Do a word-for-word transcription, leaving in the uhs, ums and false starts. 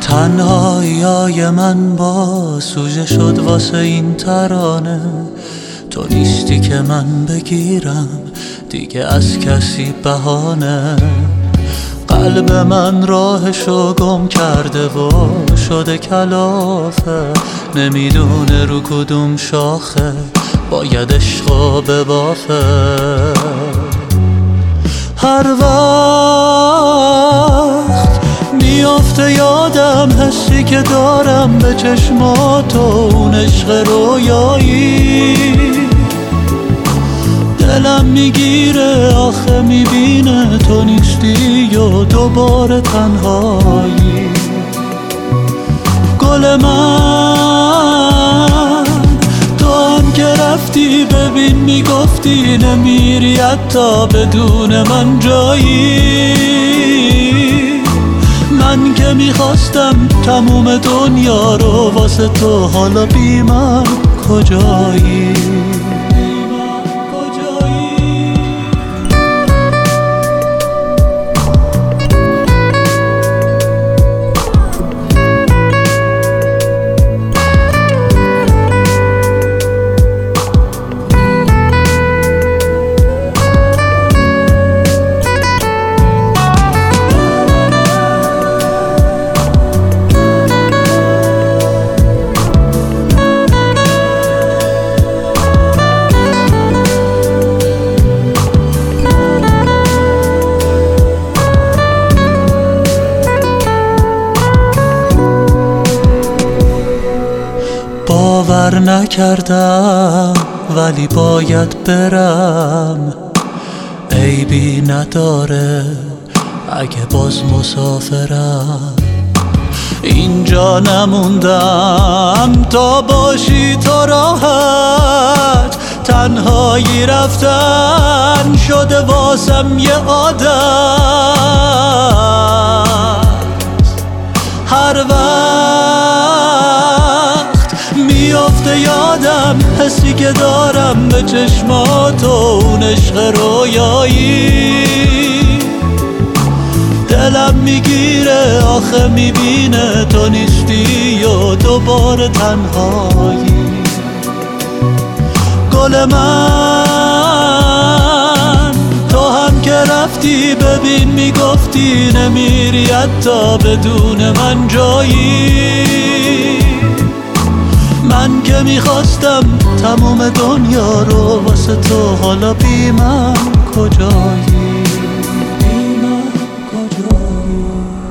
تنهایی‌های من با سوژه شد واسه این ترانه. تو نیستی که من بگیرم دیگه از کسی بهانه. قلب من راهشو گم کرده و شده کلافه، نمیدونه رو کدوم شاخه باید عشقو ببافه. هر وقت میافته یادم حسی که دارم به چشمات و اون عشق رویایی. دلم میگیره آخه میبینه تو نیستی و دوباره تنهایی. گل من تو هم که رفتی ببین میگفتی نمیری حتی بدون من جایی. من که میخواستم تموم دنیا رو واسه تو، حالا بی من کجایی؟ باور نکردم ولی باید برم، عیبی نداره اگه باز مسافرم. اینجا نموندم تا باشی تو راحت، تنهایی رفتن شده واسم یه عادت. هر وقت میافته یادم حسی که دارم به چشمات و اون عشق رویایی. دلم میگیره آخه میبینه تو نیستی و دوباره تنهایی. گل من تو هم که رفتی ببین میگفتی نمیری حتی بدون من جایی. من که میخواستم تموم دنیا رو واسه تو، حالا بی من کجایی؟ بی من کجایی؟